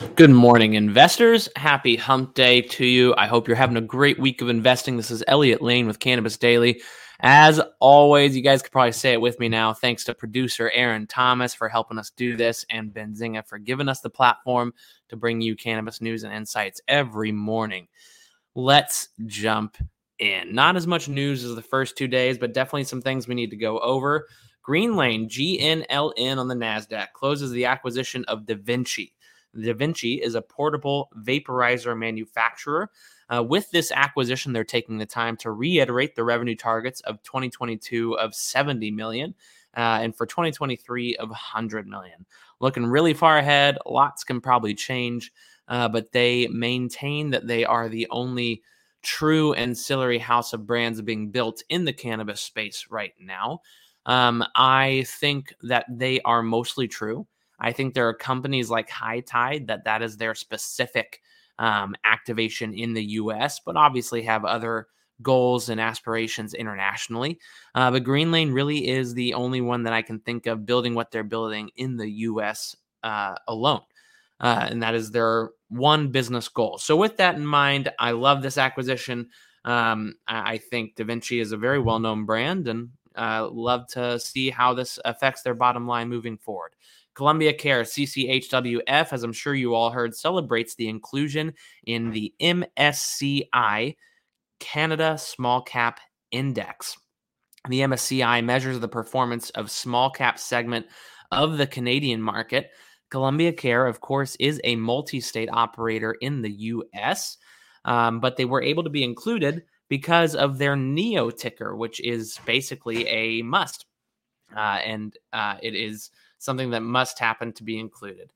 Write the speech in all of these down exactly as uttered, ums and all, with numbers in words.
Good morning, investors. Happy hump day to you. I hope you're having a great week of investing. This is Elliot Lane with Cannabis Daily. As always, you guys could probably say it with me now. Thanks to producer Aaron Thomas for helping us do this, and Benzinga for giving us the platform to bring you cannabis news and insights every morning. Let's jump in. Not as much news as the first two days, but definitely some things we need to go over. Greenlane, G N L N on the NASDAQ, closes the acquisition of DaVinci. DaVinci is a portable vaporizer manufacturer. Uh, with this acquisition, they're taking the time to reiterate the revenue targets of twenty twenty-two of seventy million dollars uh, and for twenty twenty-three of one hundred million dollars. Looking really far ahead, lots can probably change, uh, but they maintain that they are the only true ancillary house of brands being built in the cannabis space right now. Um, I think that they are mostly true. I think there are companies like High Tide that that is their specific um, activation in the U S, but obviously have other goals and aspirations internationally. Uh, but Greenlane really is the only one that I can think of building what they're building in the U S uh, alone. Uh, and that is their one business goal. So with that in mind, I love this acquisition. Um, I think DaVinci is a very well-known brand, and uh, love to see how this affects their bottom line moving forward. Columbia Care, C C H W F, as I'm sure you all heard, celebrates the inclusion in the M S C I Canada Small Cap Index. The M S C I measures the performance of small cap segment of the Canadian market. Columbia Care, of course, is a multi-state operator in the U S, um, but they were able to be included because of their NEO ticker, which is basically a must. Uh, and uh, it is something that must happen to be included.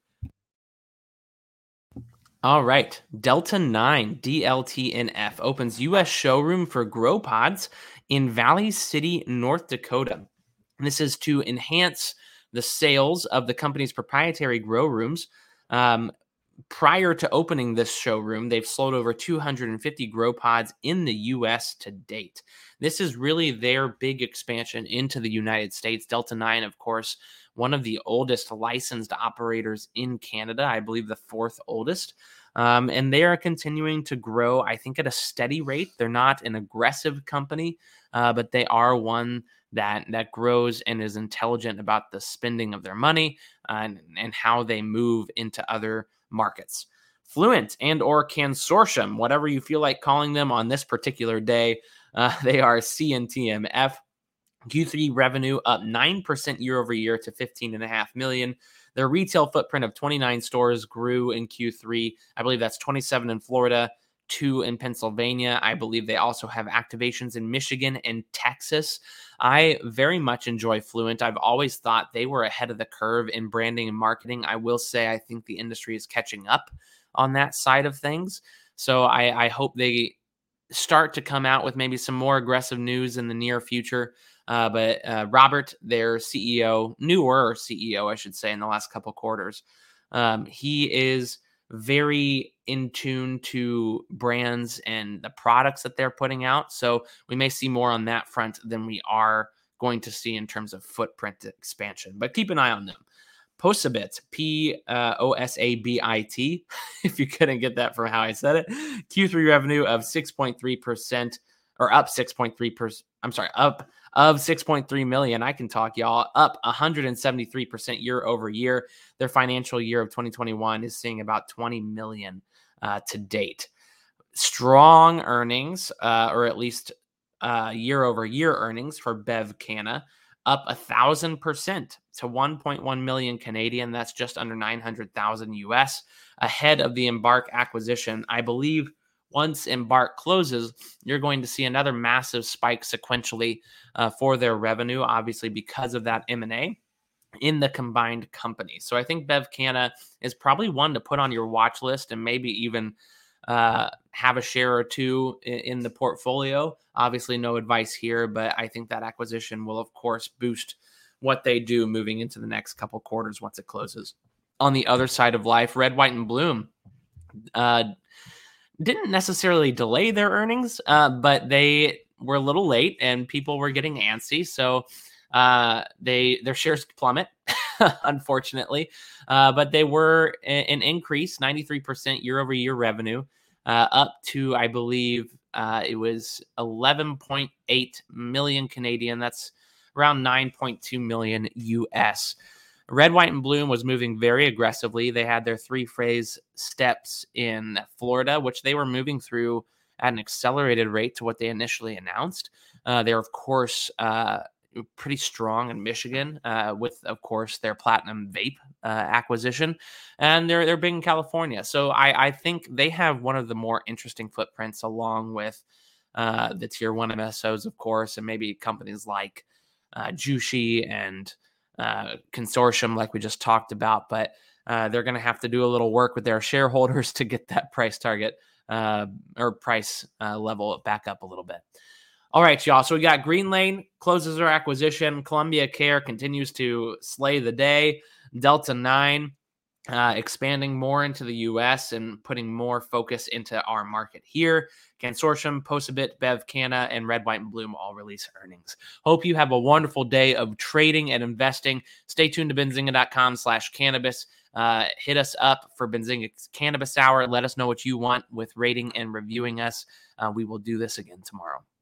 All right. Delta nine, D L T N F, opens U S showroom for grow pods in Valley City, North Dakota. This is to enhance the sales of the company's proprietary grow rooms. Um, prior to opening this showroom, they've sold over two hundred fifty grow pods in the U S to date. This is really their big expansion into the United States. Delta nine, of course, one of the oldest licensed operators in Canada, I believe the fourth oldest. Um, and they are continuing to grow, I think, at a steady rate. They're not an aggressive company, uh, but they are one that that grows and is intelligent about the spending of their money uh, and, and how they move into other markets. Fluent and or Consortium, whatever you feel like calling them on this particular day, uh, they are C N T M F. Q three revenue up nine percent year over year to fifteen point five million dollars. Their retail footprint of twenty-nine stores grew in Q three. I believe that's twenty-seven in Florida, two in Pennsylvania. I believe they also have activations in Michigan and Texas. I very much enjoy Fluent. I've always thought they were ahead of the curve in branding and marketing. I will say I think the industry is catching up on that side of things. So I, I hope they start to come out with maybe some more aggressive news in the near future. Uh, but uh, Robert, their C E O, newer C E O, I should say, in the last couple quarters, um, he is very in tune to brands and the products that they're putting out. So we may see more on that front than we are going to see in terms of footprint expansion. But keep an eye on them. Posabit, P O S A B I T, if you couldn't get that from how I said it. Q three revenue of six point three percent, or up six point three percent. I'm sorry, up of six point three million. I can talk, y'all. Up one hundred seventy-three percent year over year. Their financial year of twenty twenty-one is seeing about twenty million uh, to date. Strong earnings, uh, or at least uh, year over year earnings for BevCanna, up a thousand percent to one point one million Canadian. That's just under nine hundred thousand U S, ahead of the Embark acquisition. I believe once Embark closes, you're going to see another massive spike sequentially uh, for their revenue, obviously because of that M and A in the combined company. So I think BevCanna is probably one to put on your watch list and maybe even uh, have a share or two in, in the portfolio. Obviously no advice here, but I think that acquisition will, of course, boost what they do moving into the next couple quarters once it closes. On the other side of life, Red, White, and Bloom uh, didn't necessarily delay their earnings, uh, but they were a little late and people were getting antsy. So uh, they their shares plummet. unfortunately. Uh, but they were a- an increase, ninety-three percent year over year revenue, uh, up to, I believe, uh, it was eleven point eight million Canadian. That's around nine point two million U S. Red, White, and Bloom was moving very aggressively. They had their three phase steps in Florida, which they were moving through at an accelerated rate to what they initially announced. Uh, they're, of course, uh, pretty strong in Michigan uh, with, of course, their Platinum Vape uh, acquisition. And they're, they're big in California. So I, I think they have one of the more interesting footprints along with uh, the tier one M S Os, of course, and maybe companies like uh, Jushi and uh, Consortium, like we just talked about. But uh, they're going to have to do a little work with their shareholders to get that price target uh, or price uh, level back up a little bit. All right, y'all. So we got Greenlane closes their acquisition. Columbia Care continues to slay the day. Delta nine uh, expanding more into the U S and putting more focus into our market here. Consortium, Posabit, Bev Canna, and Red, White, and Bloom all release earnings. Hope you have a wonderful day of trading and investing. Stay tuned to benzinga.com slash cannabis. Uh, hit us up for Benzinga Cannabis Hour. Let us know what you want with rating and reviewing us. Uh, we will do this again tomorrow.